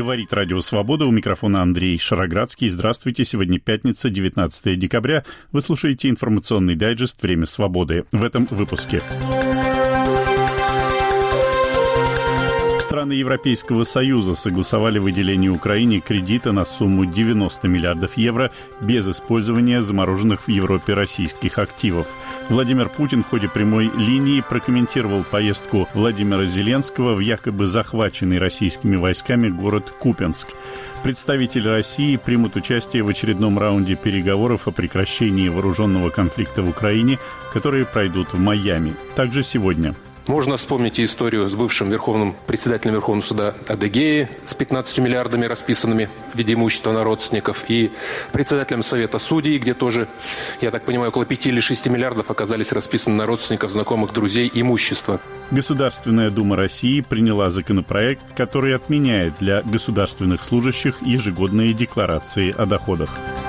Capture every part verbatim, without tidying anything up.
Говорит Радио Свобода, у микрофона Андрей Шароградский. Здравствуйте, сегодня пятница, девятнадцатое декабря. Вы слушаете информационный дайджест «Время свободы». В этом выпуске. Страны Европейского Союза согласовали выделение Украине кредита на сумму девяносто миллиардов евро без использования замороженных в Европе российских активов. Владимир Путин в ходе прямой линии прокомментировал поездку Владимира Зеленского в якобы захваченный российскими войсками город Купянск. Представители России примут участие в очередном раунде переговоров о прекращении вооруженного конфликта в Украине, которые пройдут в Майами. Также сегодня. Можно вспомнить и историю с бывшим верховным председателем Верховного суда Адыгеи с пятнадцатью миллиардами, расписанными в виде имущества на родственников, и председателем Совета судей, где тоже, я так понимаю, около пяти или шести миллиардов оказались расписаны на родственников, знакомых, друзей имущества. Государственная Дума России приняла законопроект, который отменяет для государственных служащих ежегодные декларации о доходах.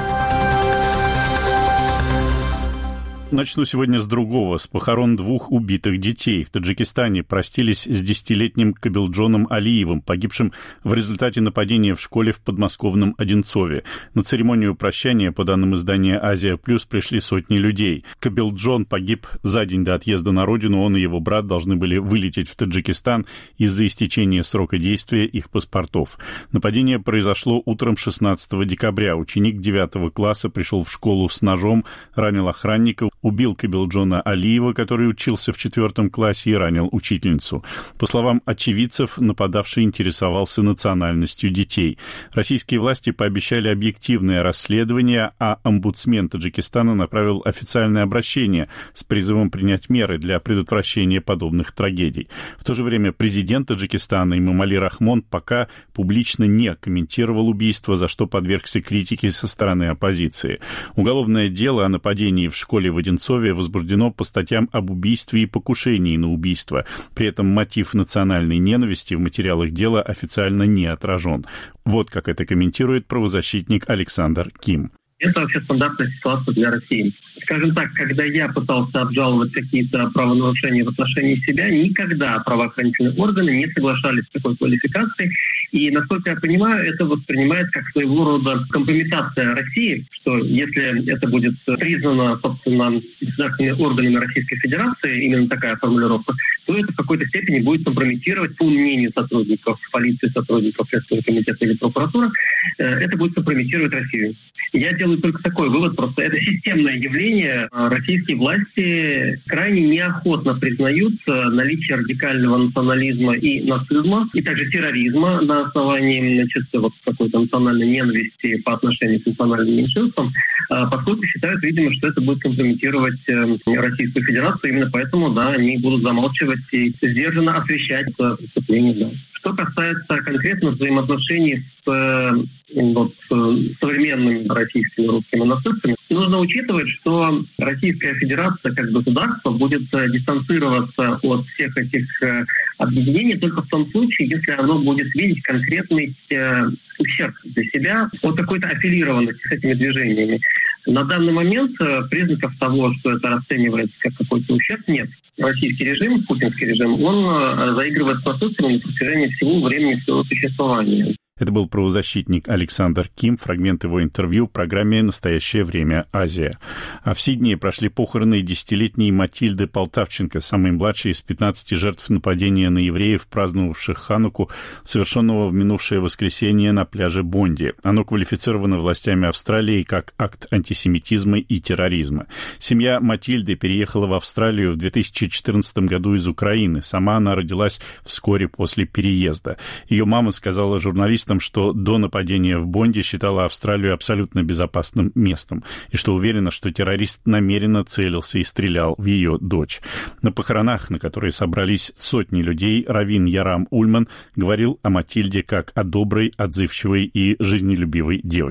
Начну сегодня с другого, с похорон двух убитых детей. В Таджикистане простились с десятилетним Кабилджоном Алиевым, погибшим в результате нападения в школе в подмосковном Одинцове. На церемонию прощания, по данным издания «Азия Плюс», пришли сотни людей. Кабилджон погиб за день до отъезда на родину. Он и его брат должны были вылететь в Таджикистан из-за истечения срока действия их паспортов. Нападение произошло утром шестнадцатого декабря. Ученик девятого класса пришел в школу с ножом, ранил охранника, убил Кабилджона Алиева, который учился в четвертом классе, и ранил учительницу. По словам очевидцев, нападавший интересовался национальностью детей. Российские власти пообещали объективное расследование, а омбудсмен Таджикистана направил официальное обращение с призывом принять меры для предотвращения подобных трагедий. В то же время президент Таджикистана Эмомали Рахмон пока публично не комментировал убийство, за что подвергся критике со стороны оппозиции. Уголовное дело о нападении в школе в Одинцове возбуждено по статьям об убийстве и покушении на убийство. При этом мотив национальной ненависти в материалах дела официально не отражен. Вот как это комментирует правозащитник Александр Ким. Это вообще стандартная ситуация для России. Скажем так, когда я пытался обжаловать какие-то правонарушения в отношении себя, никогда правоохранительные органы не соглашались с такой квалификацией. И, насколько я понимаю, это воспринимается как своего рода компрометация России, что если это будет признано, собственно, государственными органами Российской Федерации, именно такая формулировка, то это в какой-то степени будет компрометировать, по мнению сотрудников полиции, сотрудников Следственного комитета или прокуратуры, это будет компрометировать Россию. Я делаю только такой вывод, просто это системное явление. Российские власти крайне неохотно признают наличие радикального национализма и нацизма, и также терроризма на основании, значит, вот какой-то национальной ненависти по отношению к национальным меньшинствам, поскольку считают, видимо, что это будет компрометировать Российскую Федерацию. Именно поэтому, да, они будут замалчивать и сдержанно освещать это преступление, да. Что касается конкретно взаимоотношений с вот, современными российскими русскими нацистами, нужно учитывать, что Российская Федерация как государство будет дистанцироваться от всех этих объединений только в том случае, если оно будет видеть конкретный ущерб для себя от какой-то аффилированности с этими движениями. На данный момент признаков того, что это расценивается как какой-то ущерб, нет. Российский режим, путинский режим, он заигрывает с нацистами на протяжении всего времени своего существования. Это был правозащитник Александр Ким, фрагмент его интервью в программе «Настоящее время. Азия». А в Сиднее прошли похороны десятилетней Матильды Полтавченко, самой младшей из пятнадцати жертв нападения на евреев, праздновавших Хануку, совершенного в минувшее воскресенье на пляже Бонди. Оно квалифицировано властями Австралии как акт антисемитизма и терроризма. Семья Матильды переехала в Австралию в две тысячи четырнадцатом году из Украины. Сама она родилась вскоре после переезда. Ее мама сказала журналистам, что до нападения в Бонди считала Австралию абсолютно безопасным местом и что уверена, что террорист намеренно целился и стрелял в ее дочь. На похоронах, на которые собрались сотни людей, раввин Ярам Ульман говорил о Матильде как о доброй, отзывчивой и жизнелюбивой девочке.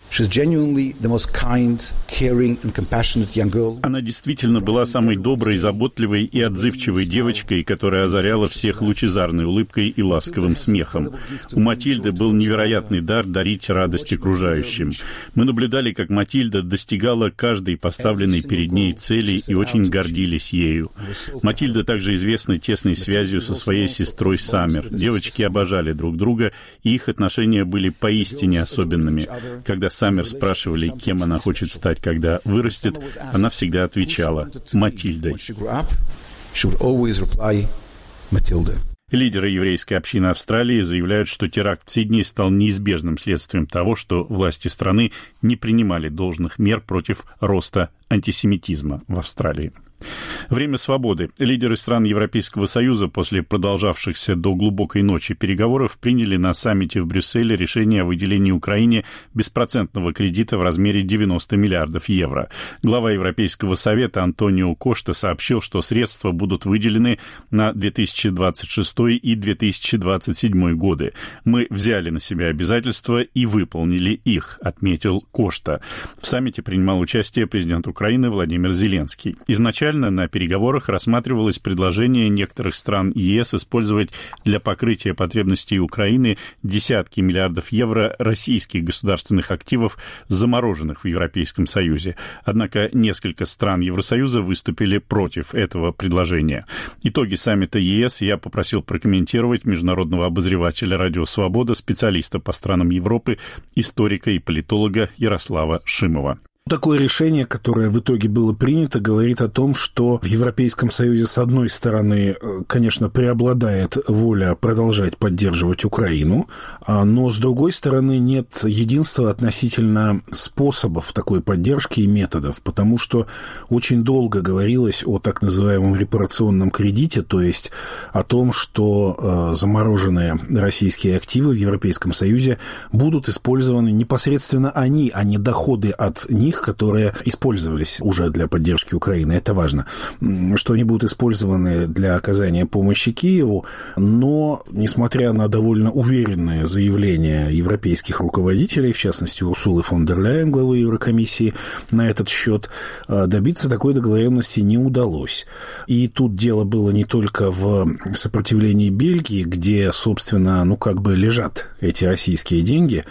Она действительно была самой доброй, заботливой и отзывчивой девочкой, которая озаряла всех лучезарной улыбкой и ласковым смехом. У Матильды был невероятный дар дарить радость окружающим. Мы наблюдали, как Матильда достигала каждой поставленной перед ней цели и очень гордились ею. Матильда также известна тесной связью со своей сестрой Саммер. Девочки обожали друг друга, и их отношения были поистине особенными. Когда Саммер спрашивали, кем она хочет стать, когда вырастет, она всегда отвечала «Матильдой». Лидеры еврейской общины Австралии заявляют, что теракт в Сиднее стал неизбежным следствием того, что власти страны не принимали должных мер против роста антисемитизма в Австралии. Время свободы. Лидеры стран Европейского Союза после продолжавшихся до глубокой ночи переговоров приняли на саммите в Брюсселе решение о выделении Украине беспроцентного кредита в размере девяносто миллиардов евро. Глава Европейского Совета Антонио Кошта сообщил, что средства будут выделены на две тысячи двадцать шестой и две тысячи двадцать седьмой годы. Мы взяли на себя обязательства и выполнили их, отметил Кошта. В саммите принимал участие президент Украины Владимир Зеленский. Изначально на переговорах рассматривалось предложение некоторых стран ЕС использовать для покрытия потребностей Украины десятки миллиардов евро российских государственных активов, замороженных в Европейском Союзе. Однако несколько стран Евросоюза выступили против этого предложения. Итоги саммита ЕС я попросил прокомментировать международного обозревателя «Радио Свобода», специалиста по странам Европы, историка и политолога Ярослава Шимова. Такое решение, которое в итоге было принято, говорит о том, что в Европейском Союзе, с одной стороны, конечно, преобладает воля продолжать поддерживать Украину, но, с другой стороны, нет единства относительно способов такой поддержки и методов, потому что очень долго говорилось о так называемом репарационном кредите, то есть о том, что замороженные российские активы в Европейском Союзе будут использованы непосредственно они, а не доходы от них, которые использовались уже для поддержки Украины. Это важно. Что они будут использованы для оказания помощи Киеву, но, несмотря на довольно уверенное заявление европейских руководителей, в частности, Урсулы фон дер Ляйен, главы Еврокомиссии, на этот счет, добиться такой договоренности не удалось. И тут дело было не только в сопротивлении Бельгии, где, собственно, ну, как бы лежат эти российские деньги,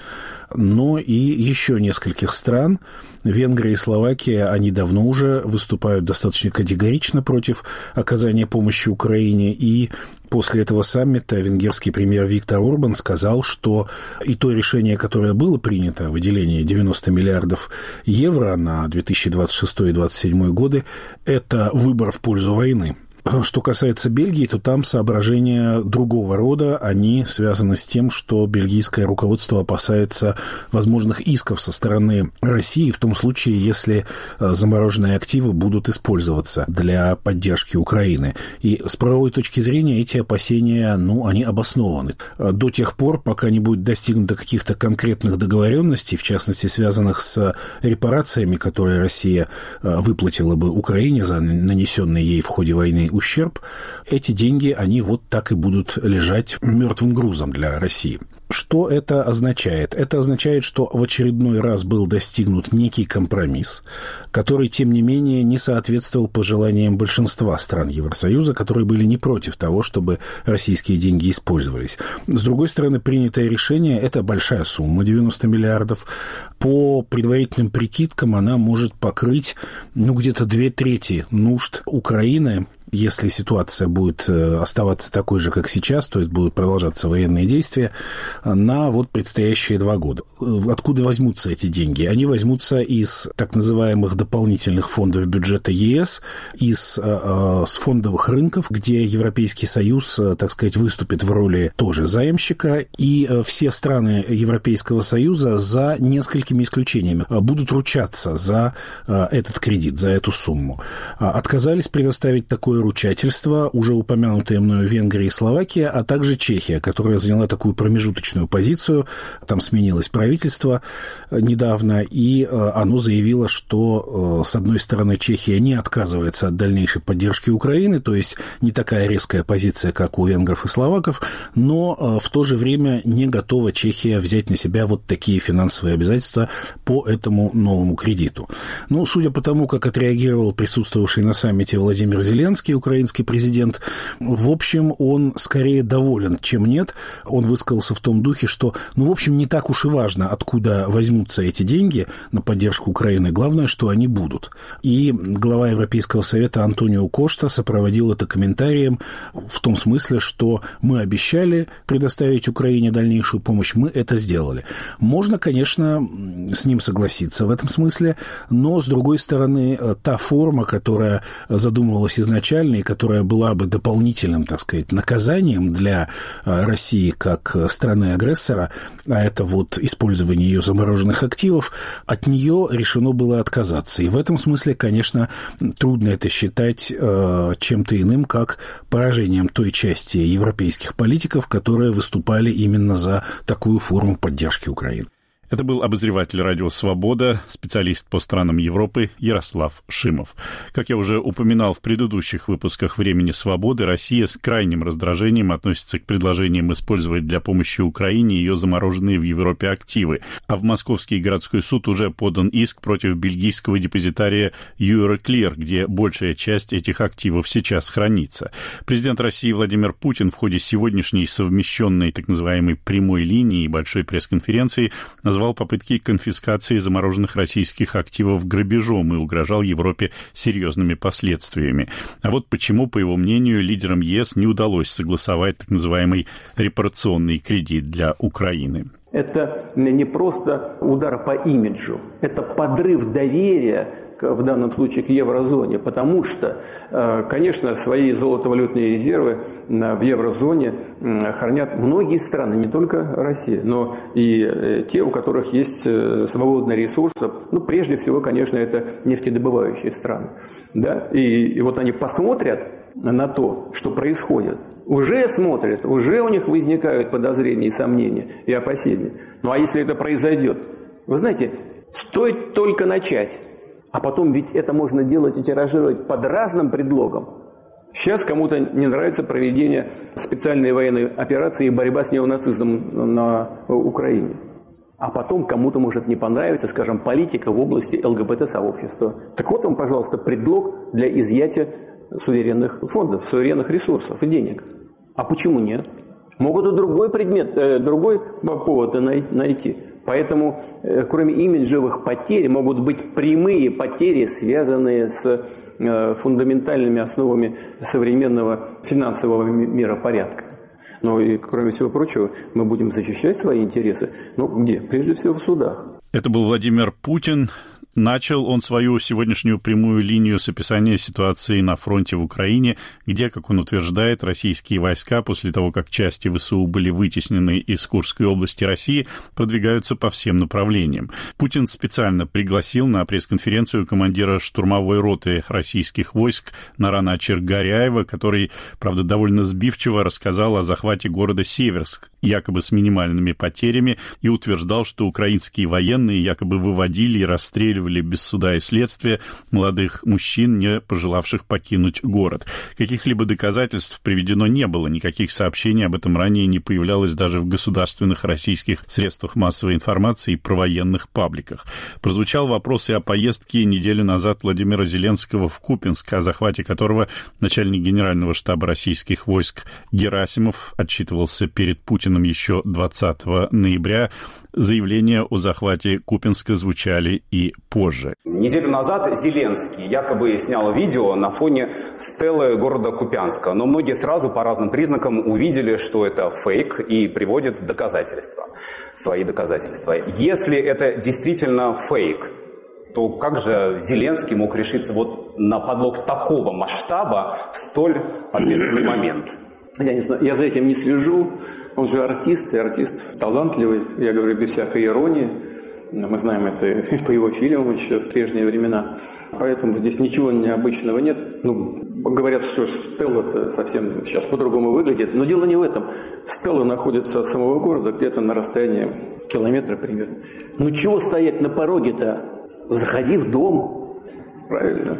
но и еще нескольких стран. Венгрия и Словакия, они давно уже выступают достаточно категорично против оказания помощи Украине, и после этого саммита венгерский премьер Виктор Орбан сказал, что и то решение, которое было принято, выделение девяносто миллиардов евро на две тысячи двадцать шестой и две тысячи двадцать седьмой годы, это выбор в пользу войны. Что касается Бельгии, то там соображения другого рода. Они связаны с тем, что бельгийское руководство опасается возможных исков со стороны России в том случае, если замороженные активы будут использоваться для поддержки Украины. И с правовой точки зрения эти опасения, ну, они обоснованы. До тех пор, пока не будет достигнуто каких-то конкретных договоренностей, в частности, связанных с репарациями, которые Россия выплатила бы Украине за нанесенный ей в ходе войны ущерб, эти деньги, они вот так и будут лежать мертвым грузом для России. Что это означает? Это означает, что в очередной раз был достигнут некий компромисс, который, тем не менее, не соответствовал пожеланиям большинства стран Евросоюза, которые были не против того, чтобы российские деньги использовались. С другой стороны, принятое решение – это большая сумма, девяносто миллиардов. По предварительным прикидкам она может покрыть, ну, где-то две трети нужд Украины, если ситуация будет оставаться такой же, как сейчас, то есть будут продолжаться военные действия, на вот предстоящие два года. Откуда возьмутся эти деньги? Они возьмутся из так называемых дополнительных фондов бюджета ЕС, из э, с фондовых рынков, где Европейский Союз, так сказать, выступит в роли тоже заемщика, и э, все страны Европейского Союза, за несколькими исключениями, будут ручаться за э, этот кредит, за эту сумму. Отказались предоставить такое выручательства, уже упомянутые мною Венгрия и Словакия, а также Чехия, которая заняла такую промежуточную позицию. Там сменилось правительство недавно, и оно заявило, что, с одной стороны, Чехия не отказывается от дальнейшей поддержки Украины, то есть не такая резкая позиция, как у венгров и словаков, но в то же время не готова Чехия взять на себя вот такие финансовые обязательства по этому новому кредиту. Ну, судя по тому, как отреагировал присутствовавший на саммите Владимир Зеленский, украинский президент, в общем, он скорее доволен, чем нет. Он высказался в том духе, что, ну, в общем, не так уж и важно, откуда возьмутся эти деньги на поддержку Украины. Главное, что они будут. И глава Европейского совета Антонио Кошта сопроводил это комментарием в том смысле, что мы обещали предоставить Украине дальнейшую помощь, мы это сделали. Можно, конечно, с ним согласиться в этом смысле, но, с другой стороны, та форма, которая задумывалась изначально и которая была бы дополнительным, так сказать, наказанием для России как страны-агрессора, а это вот использование ее замороженных активов, от нее решено было отказаться. И в этом смысле, конечно, трудно это считать э, чем-то иным, как поражением той части европейских политиков, которые выступали именно за такую форму поддержки Украины. Это был обозреватель радио «Свобода», специалист по странам Европы Ярослав Шимов. Как я уже упоминал в предыдущих выпусках «Времени свободы», Россия с крайним раздражением относится к предложениям использовать для помощи Украине ее замороженные в Европе активы. А в Московский городской суд уже подан иск против бельгийского депозитария Euroclear, где большая часть этих активов сейчас хранится. Президент России Владимир Путин в ходе сегодняшней совмещенной так называемой прямой линии и большой пресс-конференции назвал попытки конфискации замороженных российских активов грабежом и угрожал Европе серьезными последствиями. А вот почему, по его мнению, лидерам ЕС не удалось согласовать так называемый репарационный кредит для Украины. Это не просто удар по имиджу, это подрыв доверия в данном случае к еврозоне, потому что, конечно, свои золотовалютные резервы в еврозоне хранят многие страны, не только Россия, но и те, у которых есть свободные ресурсы. Ну, прежде всего, конечно, это нефтедобывающие страны. Да? И, и вот они посмотрят на то, что происходит, уже смотрят, уже у них возникают подозрения и сомнения, и опасения. Ну, а если это произойдет? Вы знаете, стоит только начать. А потом ведь это можно делать и тиражировать под разным предлогом. Сейчас кому-то не нравится проведение специальной военной операции и борьба с неонацизмом на Украине. А потом кому-то может не понравиться, скажем, политика в области ЛГБТ-сообщества. Так вот вам, пожалуйста, предлог для изъятия суверенных фондов, суверенных ресурсов и денег. А почему нет? Могут и другой предмет, э, другой повод найти. Поэтому, э, кроме имиджевых потерь, могут быть прямые потери, связанные с э, фундаментальными основами современного финансового миропорядка. Ну и, кроме всего прочего, мы будем защищать свои интересы. Ну, где? Прежде всего, в судах. Это был Владимир Путин. Начал он свою сегодняшнюю прямую линию с описания ситуации на фронте в Украине, где, как он утверждает, российские войска, после того, как части ВСУ были вытеснены из Курской области России, продвигаются по всем направлениям. Путин специально пригласил на пресс-конференцию командира штурмовой роты российских войск Нарана Чергаряева, который, правда, довольно сбивчиво рассказал о захвате города Северск, якобы с минимальными потерями, и утверждал, что украинские военные якобы выводили и расстреливали без суда и следствия молодых мужчин, не пожелавших покинуть город. Каких-либо доказательств приведено не было, никаких сообщений об этом ранее не появлялось даже в государственных российских средствах массовой информации и провоенных пабликах. Прозвучал вопрос и о поездке неделю назад Владимира Зеленского в Купянск, о захвате которого начальник Генерального штаба российских войск Герасимов отчитывался перед Путиным еще двадцатого ноября. Заявления о захвате Купянска звучали и позже. Неделю назад Зеленский якобы снял видео на фоне стелы города Купянска, но многие сразу по разным признакам увидели, что это фейк, и приводят доказательства, свои доказательства. Если это действительно фейк, то как же Зеленский мог решиться вот на подлог такого масштаба в столь ответственный момент? Я не знаю, я за этим не слежу. Он же артист, и артист талантливый, я говорю без всякой иронии. Мы знаем это по его фильмам еще в прежние времена. Поэтому здесь ничего необычного нет. Ну, говорят, что стелла совсем сейчас по-другому выглядит. Но дело не в этом. Стелла находится от самого города где-то на расстоянии километра примерно. Ну чего стоять на пороге-то? Заходи в дом. Правильно.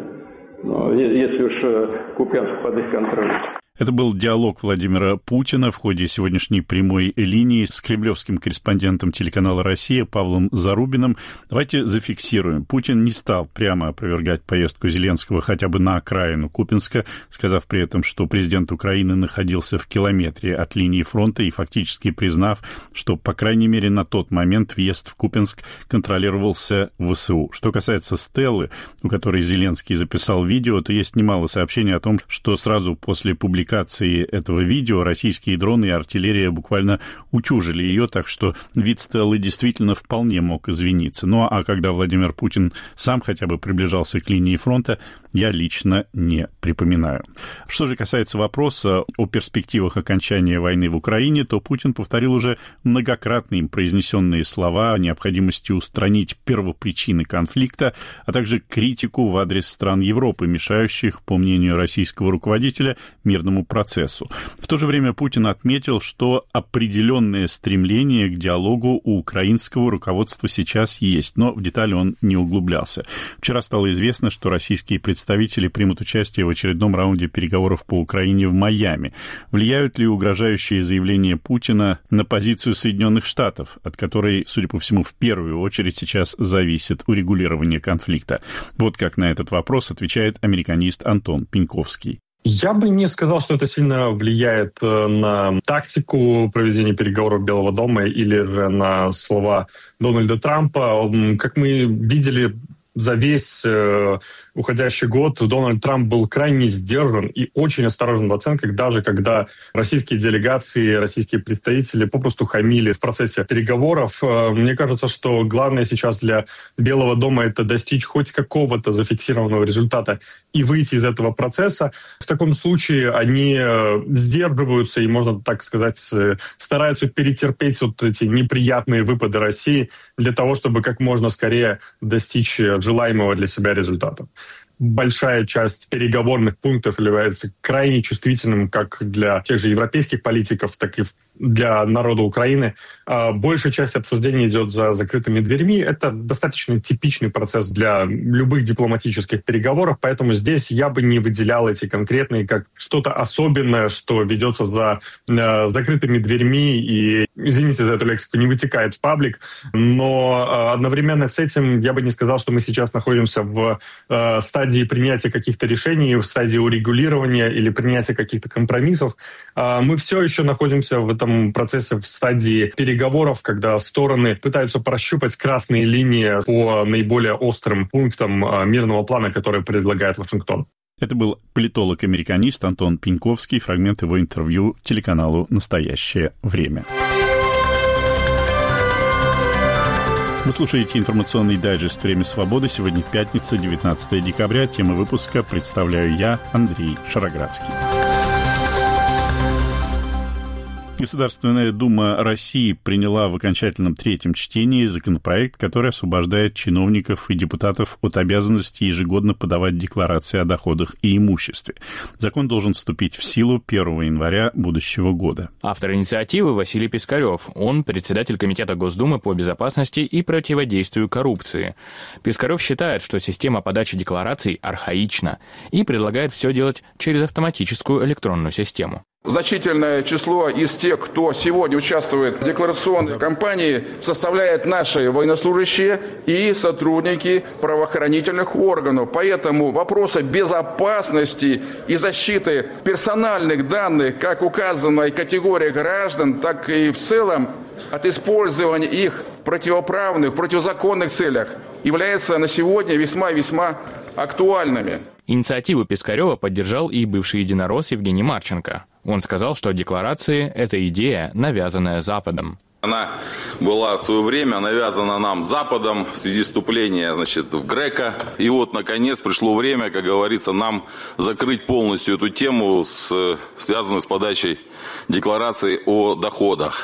Но если уж Купянск под их контролем. Это был диалог Владимира Путина в ходе сегодняшней прямой линии с кремлевским корреспондентом телеканала «Россия» Павлом Зарубиным. Давайте зафиксируем. Путин не стал прямо опровергать поездку Зеленского хотя бы на окраину Купянска, сказав при этом, что президент Украины находился в километре от линии фронта и фактически признав, что, по крайней мере, на тот момент въезд в Купянск контролировался ВСУ. Что касается Стеллы, у которой Зеленский записал видео, то есть немало сообщений о том, что сразу после публикации Публикации этого видео российские дроны и артиллерия буквально утюжили ее, так что вид Стеллы действительно вполне мог извиниться. Ну а когда Владимир Путин сам хотя бы приближался к линии фронта, я лично не припоминаю. Что же касается вопроса о перспективах окончания войны в Украине, то Путин повторил уже многократно им произнесенные слова о необходимости устранить первопричины конфликта, а также критику в адрес стран Европы, мешающих, по мнению российского руководителя, мирному процессу. В то же время Путин отметил, что определенное стремление к диалогу у украинского руководства сейчас есть, но в детали он не углублялся. Вчера стало известно, что российские представители примут участие в очередном раунде переговоров по Украине в Майами. Влияют ли угрожающие заявления Путина на позицию Соединенных Штатов, от которой, судя по всему, в первую очередь сейчас зависит урегулирование конфликта? Вот как на этот вопрос отвечает американист Антон Пеньковский. Я бы не сказал, что это сильно влияет на тактику проведения переговоров Белого дома или же на слова Дональда Трампа. Как мы видели, за весь э, уходящий год Дональд Трамп был крайне сдержан и очень осторожен в оценках, даже когда российские делегации, российские представители попросту хамили в процессе переговоров. Э, мне кажется, что главное сейчас для Белого дома — это достичь хоть какого-то зафиксированного результата и выйти из этого процесса. В таком случае они э, сдерживаются и, можно так сказать, э, стараются перетерпеть вот эти неприятные выпады России для того, чтобы как можно скорее достичь желаемого для себя результата. Большая часть переговорных пунктов является крайне чувствительным как для тех же европейских политиков, так и для народа Украины. Большая часть обсуждений идет за закрытыми дверьми. Это достаточно типичный процесс для любых дипломатических переговоров, поэтому здесь я бы не выделял эти конкретные как что-то особенное, что ведется за закрытыми дверьми и, извините за эту лексику, не вытекает в паблик. Но одновременно с этим я бы не сказал, что мы сейчас находимся в стадии принятия каких-то решений, в стадии урегулирования или принятия каких-то компромиссов. Мы все еще находимся в этом процессе, в стадии переговоров, когда стороны пытаются прощупать красные линии по наиболее острым пунктам мирного плана, который предлагает Вашингтон. Это был политолог-американист Антон Пеньковский, фрагмент его интервью телеканалу «Настоящее время». Вы слушаете информационный дайджест «Время свободы». Сегодня пятница, девятнадцатое декабря. Тема выпуска представляю я, Андрей Шароградский. Государственная Дума России приняла в окончательном третьем чтении законопроект, который освобождает чиновников и депутатов от обязанности ежегодно подавать декларации о доходах и имуществе. Закон должен вступить в силу первого января будущего года. Автор инициативы Василий Пискарев. Он председатель Комитета Госдумы по безопасности и противодействию коррупции. Пискарев считает, что система подачи деклараций архаична и предлагает все делать через автоматическую электронную систему. Значительное число из тех, кто сегодня участвует в декларационной кампании, составляет наши военнослужащие и сотрудники правоохранительных органов. Поэтому вопросы безопасности и защиты персональных данных, как указанной категории граждан, так и в целом от использования их в противоправных, противозаконных целях, являются на сегодня весьма-весьма актуальными. Инициативу Пискарева поддержал и бывший единорос Евгений Марченко. Он сказал, что декларации – это идея, навязанная Западом. Она была в свое время навязана нам Западом в связи с вступлением, значит, в ГРЕКО. И вот, наконец, пришло время, как говорится, нам закрыть полностью эту тему, с, связанную с подачей декларации о доходах.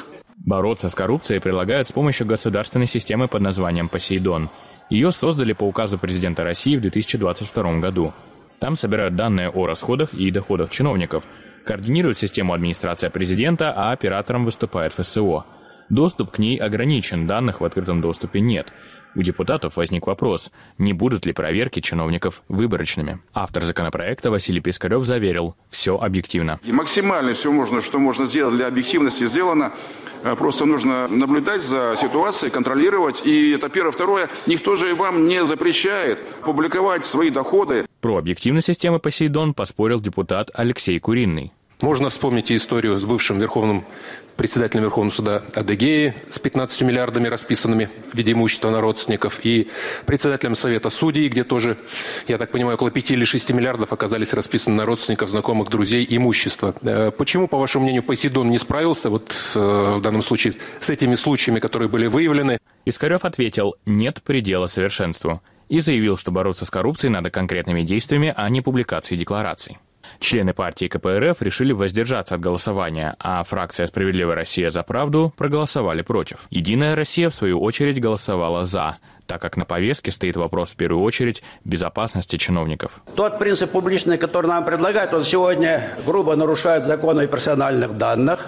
Бороться с коррупцией предлагают с помощью государственной системы под названием «Посейдон». Ее создали по указу президента России в две тысячи двадцать втором году. Там собирают данные о расходах и доходах чиновников, координирует систему администрация президента, а оператором выступает эф эс о. Доступ к ней ограничен, данных в открытом доступе нет. У депутатов возник вопрос, не будут ли проверки чиновников выборочными. Автор законопроекта Василий Пискарев заверил, все объективно. И максимально все, можно, что можно сделать для объективности, сделано. Просто нужно наблюдать за ситуацией, контролировать. И это первое. Второе, никто же вам не запрещает публиковать свои доходы. Про объективность системы «Посейдон» поспорил депутат Алексей Куриный. Можно вспомнить и историю с бывшим верховным председателем Верховного суда Адыгеи с пятнадцатью миллиардами расписанными в виде имущества на родственников, и председателем Совета судей, где тоже, я так понимаю, около пяти или шести миллиардов оказались расписаны на родственников, знакомых, друзей имущества. Почему, по вашему мнению, Посейдон не справился вот в данном случае с этими случаями, которые были выявлены? Пискарев ответил, нет предела совершенству, и заявил, что бороться с коррупцией надо конкретными действиями, а не публикацией деклараций. Члены партии ка пэ эр эф решили воздержаться от голосования, а фракция «Справедливая Россия за правду» проголосовали против. «Единая Россия», в свою очередь, голосовала «за», так как на повестке стоит вопрос в первую очередь безопасности чиновников. Тот принцип публичный, который нам предлагают, он сегодня грубо нарушает законы о персональных данных.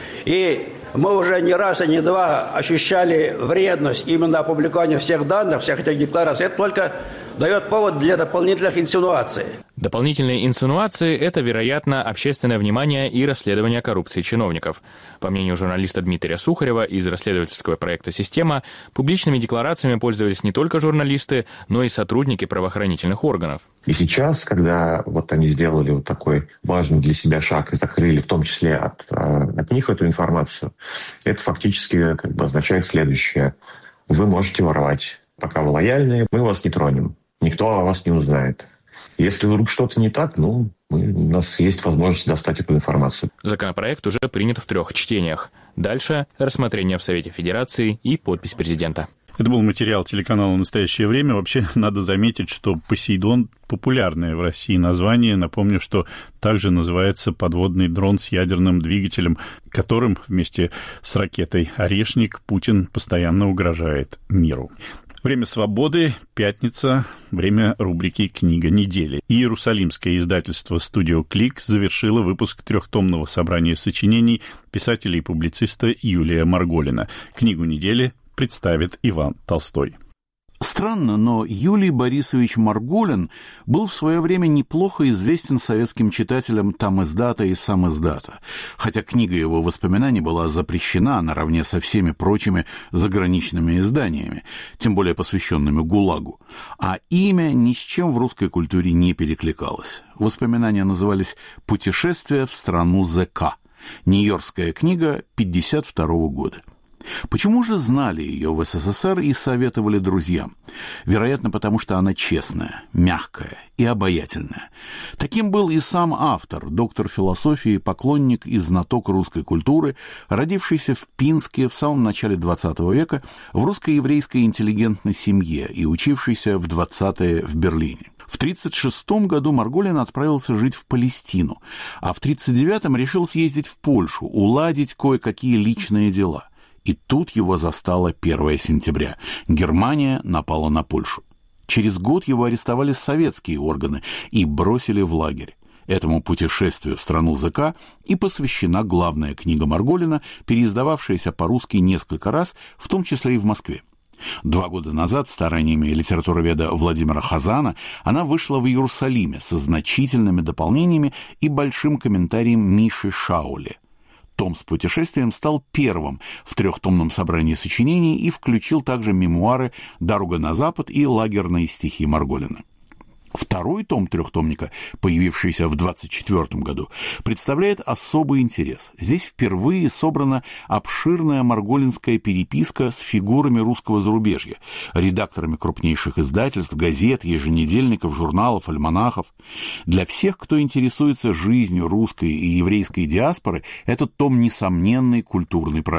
И мы уже не раз и не два ощущали вредность именно опубликования всех данных, всех этих деклараций. Это только дает повод для дополнительных инсинуаций. Дополнительные инсинуации – это, вероятно, общественное внимание и расследование коррупции чиновников. По мнению журналиста Дмитрия Сухарева из расследовательского проекта «Система», публичными декларациями пользовались не только журналисты, но и сотрудники правоохранительных органов. И сейчас, когда вот они сделали вот такой важный для себя шаг и закрыли в том числе от, от них эту информацию, это фактически как бы означает следующее. Вы можете воровать. Пока вы лояльные, мы вас не тронем. Никто о вас не узнает. Если вдруг что-то не так, ну, мы, у нас есть возможность достать эту информацию. Законопроект уже принят в трех чтениях. Дальше рассмотрение в Совете Федерации и подпись президента. Это был материал телеканала «Настоящее время». Вообще, надо заметить, что «Посейдон» — популярное в России название. Напомню, что также называется подводный дрон с ядерным двигателем, которым вместе с ракетой «Орешник» Путин постоянно угрожает миру. Время свободы, пятница, время рубрики «Книга недели». Иерусалимское издательство «Студио Клик» завершило выпуск трехтомного собрания сочинений писателя и публициста Юлия Марголина. Книгу недели представит Иван Толстой. Странно, но Юлий Борисович Марголин был в свое время неплохо известен советским читателям тамиздата и самиздата, хотя книга его воспоминаний была запрещена наравне со всеми прочими заграничными изданиями, тем более посвященными ГУЛАГу, а имя ни с чем в русской культуре не перекликалось. Воспоминания назывались «Путешествие в страну ЗК», Нью-Йоркская книга пятьдесят второго года. Почему же знали ее в эс эс эс эр и советовали друзьям? Вероятно, потому что она честная, мягкая и обаятельная. Таким был и сам автор, доктор философии, поклонник и знаток русской культуры, родившийся в Пинске в самом начале двадцатого века в русско-еврейской интеллигентной семье и учившийся в двадцатые в Берлине. В тридцать шестом году Марголин отправился жить в Палестину, а в тридцать девятом решил съездить в Польшу, уладить кое-какие личные дела. И тут его застало первое сентября. Германия напала на Польшу. Через год его арестовали советские органы и бросили в лагерь. Этому путешествию в страну ЗК и посвящена главная книга Марголина, переиздававшаяся по-русски несколько раз, в том числе и в Москве. Два года назад стараниями литературоведа Владимира Хазана она вышла в Иерусалиме со значительными дополнениями и большим комментарием Миши Шауле. Том с путешествием стал первым в трехтомном собрании сочинений и включил также мемуары «Дорога на запад» и лагерные стихи Марголина. Второй том трехтомника, появившийся в двадцать четвёртом году, представляет особый интерес. Здесь впервые собрана обширная марголинская переписка с фигурами русского зарубежья, редакторами крупнейших издательств, газет, еженедельников, журналов, альманахов. Для всех, кто интересуется жизнью русской и еврейской диаспоры, этот том — несомненный культурный праздник.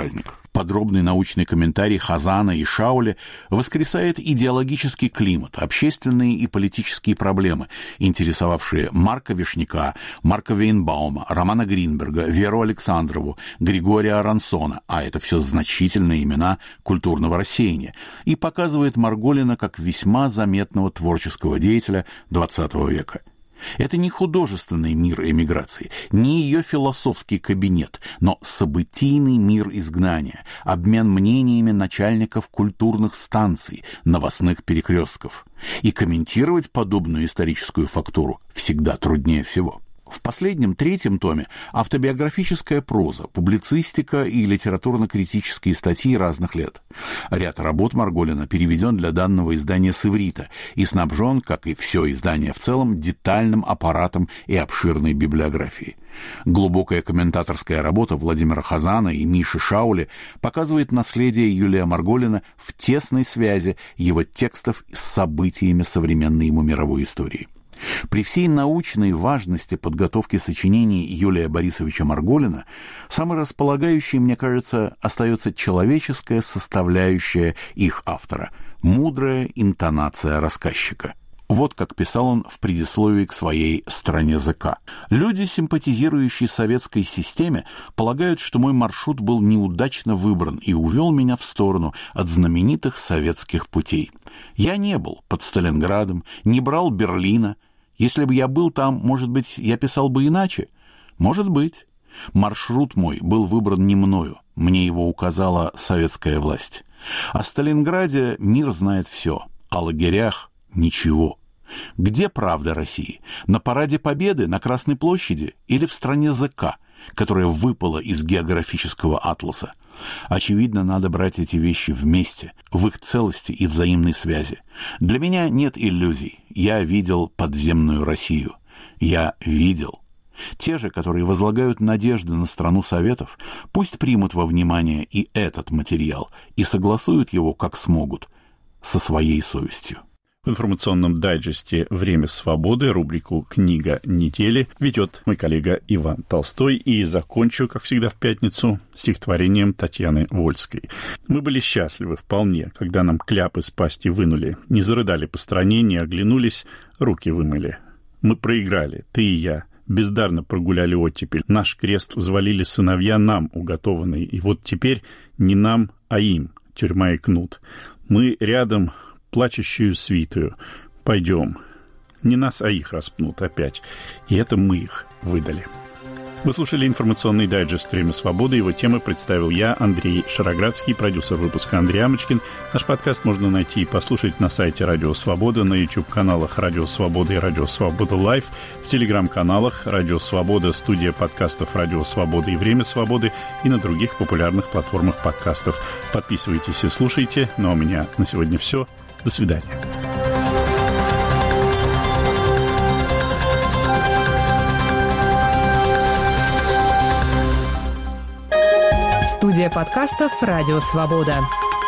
Подробный научный комментарий Хазана и Шауле воскресает идеологический климат, общественные и политические проблемы, интересовавшие Марка Вишняка, Марка Вейнбаума, Романа Гринберга, Веру Александрову, Григория Арансона, а это все значительные имена культурного рассеяния, и показывает Марголина как весьма заметного творческого деятеля двадцатого века. Это не художественный мир эмиграции, не ее философский кабинет, но событийный мир изгнания, обмен мнениями начальников культурных станций, новостных перекрестков. И комментировать подобную историческую фактуру всегда труднее всего. В последнем, третьем томе автобиографическая проза, публицистика и литературно-критические статьи разных лет. Ряд работ Марголина переведен для данного издания с иврита и снабжен, как и все издание в целом, детальным аппаратом и обширной библиографией. Глубокая комментаторская работа Владимира Хазана и Миши Шауле показывает наследие Юлия Марголина в тесной связи его текстов с событиями современной ему мировой истории. При всей научной важности подготовки сочинений Юлия Борисовича Марголина, самой располагающей, мне кажется, остается человеческая составляющая их автора, мудрая интонация рассказчика. Вот как писал он в предисловии к своей «Стране языка». «Люди, симпатизирующие советской системе, полагают, что мой маршрут был неудачно выбран и увел меня в сторону от знаменитых советских путей. Я не был под Сталинградом, не брал Берлина. Если бы я был там, может быть, я писал бы иначе? Может быть. Маршрут мой был выбран не мною, мне его указала советская власть. О Сталинграде мир знает все, о лагерях – ничего. Где правда России? На параде Победы, на Красной площади или в стране ЗК, которая выпала из географического атласа? Очевидно, надо брать эти вещи вместе, в их целости и взаимной связи. Для меня нет иллюзий. Я видел подземную Россию. Я видел. Те же, которые возлагают надежды на страну Советов, пусть примут во внимание и этот материал и согласуют его, как смогут, со своей совестью». В информационном дайджесте «Время свободы» рубрику «Книга недели» ведет мой коллега Иван Толстой, и закончу, как всегда в пятницу, стихотворением Татьяны Вольской. «Мы были счастливы вполне, когда нам кляп из пасти вынули, не зарыдали по стране, не оглянулись, руки вымыли. Мы проиграли, ты и я, бездарно прогуляли оттепель, наш крест взвалили сыновья нам уготованные, и вот теперь не нам, а им тюрьма и кнут. Мы рядом плачущую свитую. Пойдем. Не нас, а их распнут опять. И это мы их выдали». Вы слушали информационный дайджест «Время свободы». Его темы представил я, Андрей Шароградский, продюсер выпуска Андрей Амочкин. Наш подкаст можно найти и послушать на сайте Радио Свобода, на YouTube-каналах Радио Свобода и Радио Свобода Лайв, в телеграм-каналах Радио Свобода, студия подкастов Радио Свобода и Время Свободы и на других популярных платформах подкастов. Подписывайтесь и слушайте. Ну а у меня на сегодня все. До свидания. Студия подкастов «Радио Свобода».